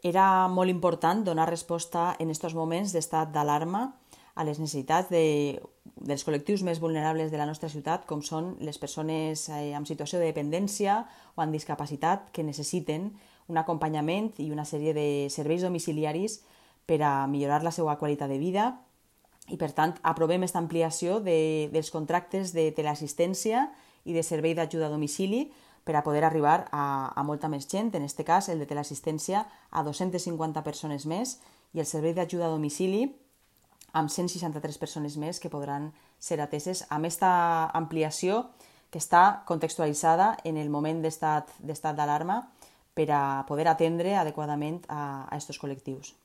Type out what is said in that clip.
Era molt important donar resposta en aquests moments d'estat d'alarma a les necessitats dels col·lectius més vulnerables de la nostra ciutat, com són les persones en situació de dependència o amb discapacitat que necessiten un acompanyament i una sèrie de serveis domiciliaris per a millorar la seva qualitat de vida i, per tant, aprovem aquesta ampliació dels contractes de teleassistència i de servei d'ajuda a domicili per a poder arribar a molta més gent, en aquest cas el de teleassistència a 250 persones més i el servei d'ajuda a domicili amb 163 persones més que podran ser ateses amb aquesta ampliació que està contextualitzada en el moment d'estat d'alarma per a poder atendre adequadament a aquests col·lectius.